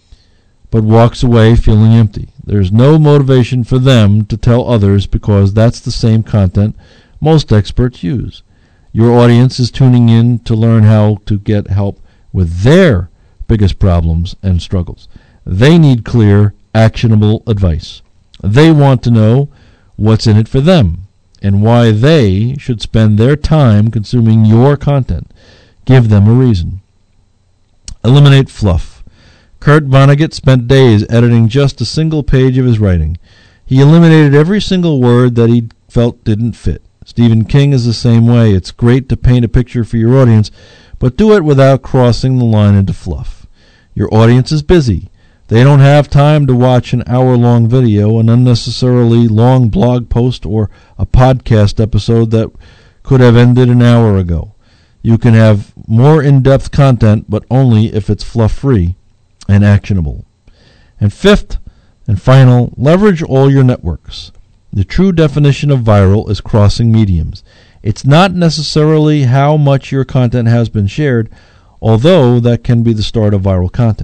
but walks away feeling empty. There's no motivation for them to tell others because that's the same content most experts use. Your audience is tuning in to learn how to get help with their biggest problems and struggles. They need clear, actionable advice. They want to know what's in it for them and why they should spend their time consuming your content. Give them a reason. Eliminate fluff. Kurt Vonnegut spent days editing just a single page of his writing. He eliminated every single word that he felt didn't fit. Stephen King is the same way. It's great to paint a picture for your audience, but do it without crossing the line into fluff. Your audience is busy. They don't have time to watch an hour-long video, an unnecessarily long blog post, or a podcast episode that could have ended an hour ago. You can have more in-depth content, but only if it's fluff-free and actionable. And fifth and final, leverage all your networks. The true definition of viral is crossing mediums. It's not necessarily how much your content has been shared, although that can be the start of viral content.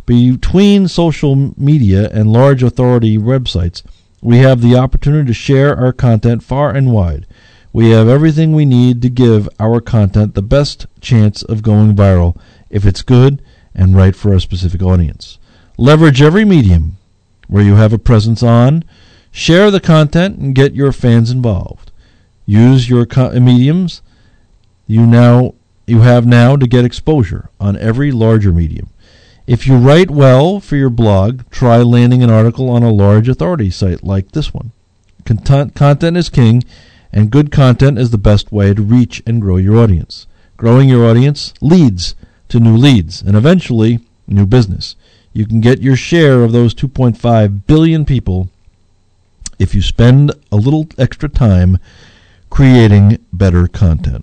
Between social media and large authority websites, we have the opportunity to share our content far and wide. We have everything we need to give our content the best chance of going viral if it's good and right for a specific audience. Leverage every medium where you have a presence on. Share the content and get your fans involved. Use your mediums you have now to get exposure on every larger medium. If you write well for your blog, try landing an article on a large authority site like this one. Content is king, and good content is the best way to reach and grow your audience. Growing your audience leads to new leads and eventually new business. You can get your share of those 2.5 billion people if you spend a little extra time creating better content.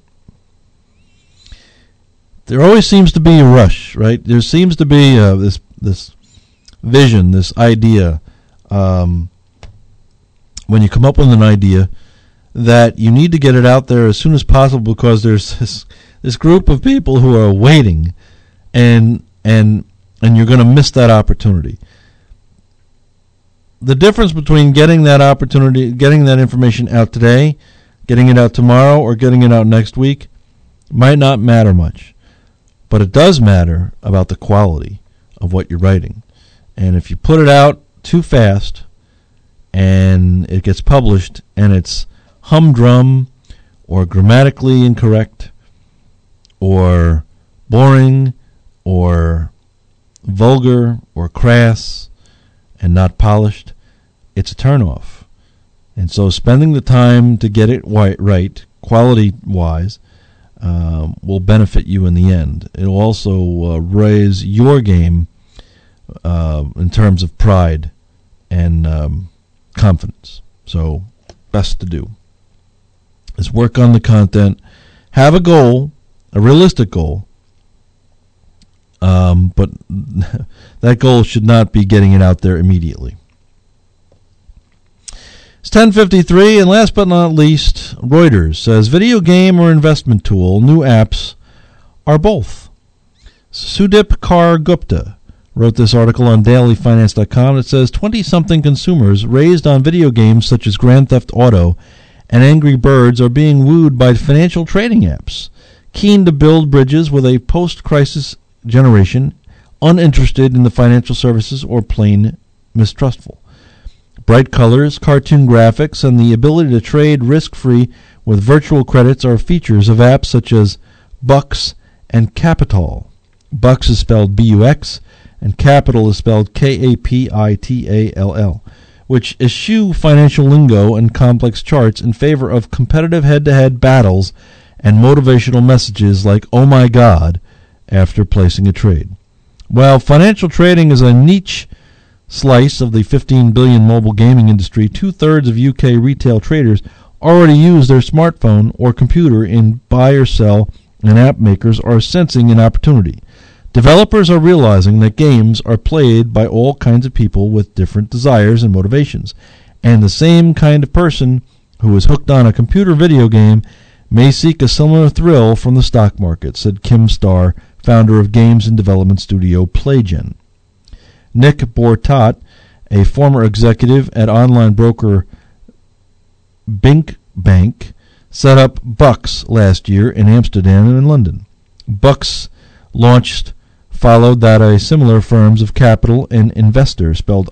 There always seems to be a rush, right? There seems to be this vision, this idea, when you come up with an idea, that you need to get it out there as soon as possible because there's this group of people who are waiting, and you're going to miss that opportunity. The difference between getting that opportunity, getting that information out today, getting it out tomorrow, or getting it out next week might not matter much. But it does matter about the quality of what you're writing. And if you put it out too fast and it gets published and it's humdrum or grammatically incorrect or boring or vulgar or crass and not polished, it's a turnoff. And so spending the time to get it right, quality-wise, will benefit you in the end. It will also raise your game in terms of pride and confidence. So, best to do is work on the content, have a goal, a realistic goal, but that goal should not be getting it out there immediately. It's 10:53, and last but not least, Reuters says video game or investment tool, new apps are both. Sudip Kar Gupta wrote this article on dailyfinance.com. It says 20-something consumers raised on video games such as Grand Theft Auto and Angry Birds are being wooed by financial trading apps, keen to build bridges with a post-crisis generation, uninterested in the financial services or plain mistrustful. Bright colors, cartoon graphics, and the ability to trade risk-free with virtual credits are features of apps such as Bucks and Capital. Bucks is spelled B-U-X, and Capital is spelled K-A-P-I-T-A-L-L, which eschew financial lingo and complex charts in favor of competitive head-to-head battles and motivational messages like, "Oh my God," after placing a trade. While financial trading is a niche slice of the 15 billion mobile gaming industry, 2/3 of UK retail traders already use their smartphone or computer in buy or sell, and app makers are sensing an opportunity. Developers are realizing that games are played by all kinds of people with different desires and motivations, and the same kind of person who is hooked on a computer video game may seek a similar thrill from the stock market, said Kim Starr, founder of games and development studio PlayGen. Nick Bortat, a former executive at online broker Bink Bank, set up Bucks last year in Amsterdam and in London. Bucks followed that a similar firms of Capital and Investor, spelled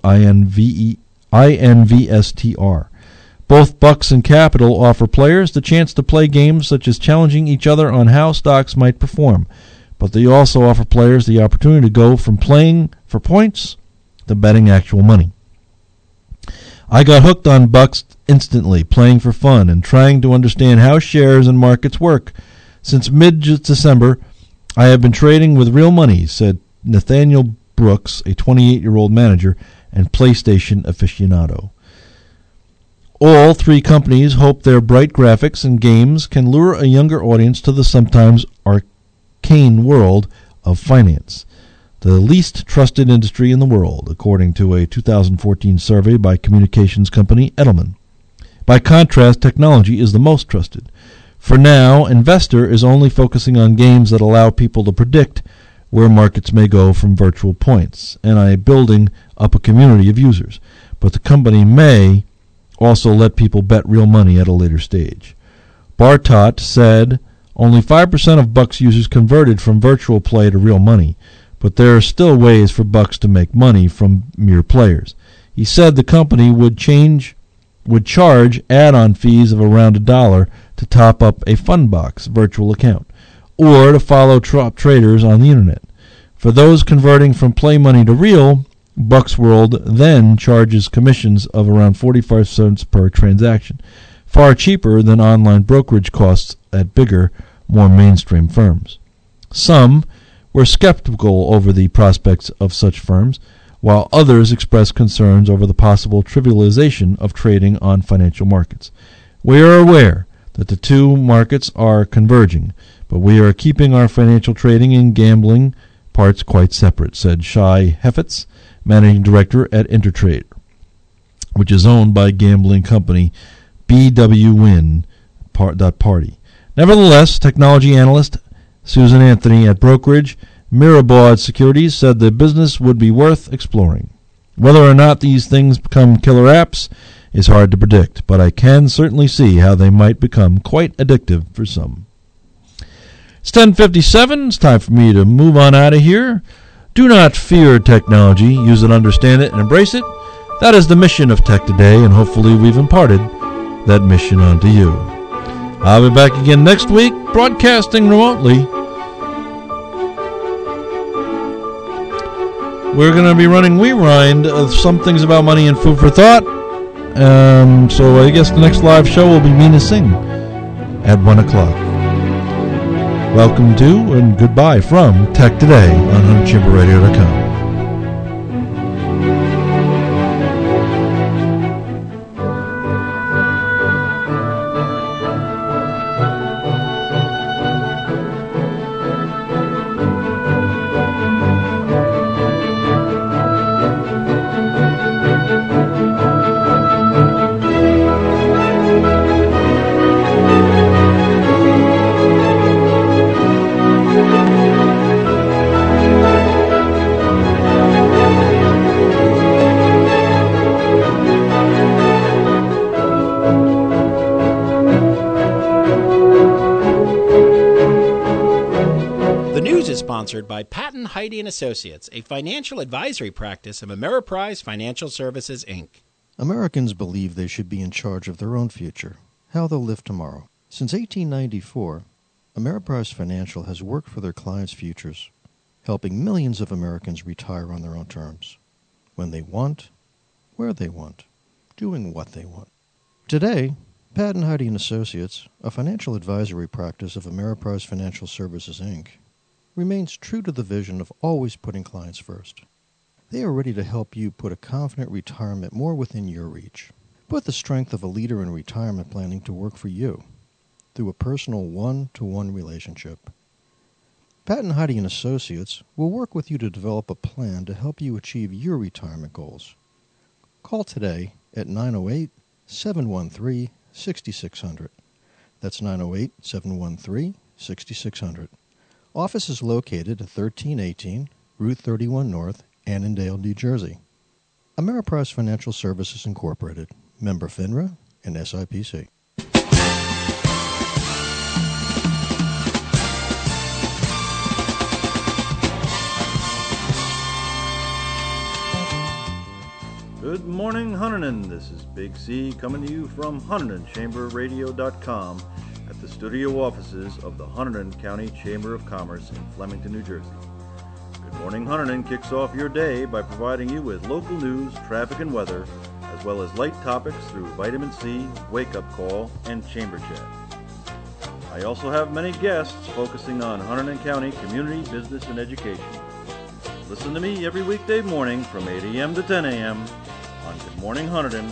I-N-V-S-T-R. Both Bucks and Capital offer players the chance to play games such as challenging each other on how stocks might perform, but they also offer players the opportunity to go from playing for points to betting actual money. I got hooked on Bucks instantly, playing for fun and trying to understand how shares and markets work. Since mid-December, I have been trading with real money, said Nathaniel Brooks, a 28-year-old manager and PlayStation aficionado. All three companies hope their bright graphics and games can lure a younger audience to the sometimes arcane world of finance, the least trusted industry in the world, according to a 2014 survey by communications company Edelman. By contrast, technology is the most trusted. For now, Investor is only focusing on games that allow people to predict where markets may go from virtual points, and building up a community of users. But the company may also let people bet real money at a later stage. Bartot said only 5% of Bucks users converted from virtual play to real money, but there are still ways for Bucks to make money from mere players. He said the company would charge add-on fees of around $1 to top up a Funbox virtual account, or to follow traders on the internet. For those converting from play money to real, Bucks World then charges commissions of around 45 cents per transaction, far cheaper than online brokerage costs at bigger, more mainstream firms. Some were skeptical over the prospects of such firms, while others expressed concerns over the possible trivialization of trading on financial markets. We are aware that the two markets are converging, but we are keeping our financial trading and gambling parts quite separate, said Shai Hefetz, managing director at Intertrade, which is owned by gambling company BWWin Party. Nevertheless, technology analyst Susan Anthony at brokerage Mirabaud Securities said the business would be worth exploring. Whether or not these things become killer apps is hard to predict, but I can certainly see how they might become quite addictive for some. It's 10:57. It's time for me to move on out of here. Do not fear technology. Use it, understand it, and embrace it. That is the mission of Tech Today, and hopefully we've imparted that mission onto you. I'll be back again next week, broadcasting remotely. We're going to be running WeRind of some things about money and food for thought. So I guess the next live show will be Meena Singh at 1 o'clock. Welcome to and goodbye from Tech Today on 100chamberradio.com. Sponsored by Patton Heide & Associates, a financial advisory practice of Ameriprise Financial Services, Inc. Americans believe they should be in charge of their own future, how they'll live tomorrow. Since 1894, Ameriprise Financial has worked for their clients' futures, helping millions of Americans retire on their own terms, when they want, where they want, doing what they want. Today, Patton Heide & Associates, a financial advisory practice of Ameriprise Financial Services, Inc., remains true to the vision of always putting clients first. They are ready to help you put a confident retirement more within your reach. Put the strength of a leader in retirement planning to work for you through a personal one-to-one relationship. Patton Heide & Associates will work with you to develop a plan to help you achieve your retirement goals. Call today at 908-713-6600. That's 908-713-6600. Office is located at 1318 Route 31 North, Annandale, New Jersey. Ameriprise Financial Services Incorporated, member FINRA and SIPC. Good morning, Huntington. This is Big C coming to you from HuntingtonChamberRadio.com at the studio offices of the Hunterdon County Chamber of Commerce in Flemington, New Jersey. Good Morning Hunterdon kicks off your day by providing you with local news, traffic, and weather, as well as light topics through Vitamin C, Wake Up Call, and Chamber Chat. I also have many guests focusing on Hunterdon County community, business, and education. Listen to me every weekday morning from 8 a.m. to 10 a.m. on Good Morning Hunterdon,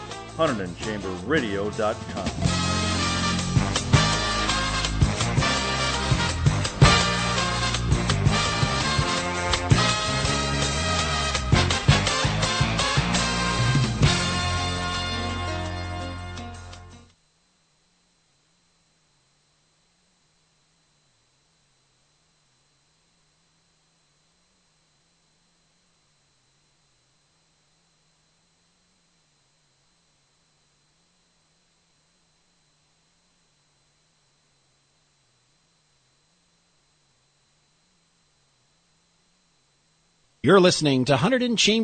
HuntingtonChamberRadio.com. You're listening to Hunterdon Chamber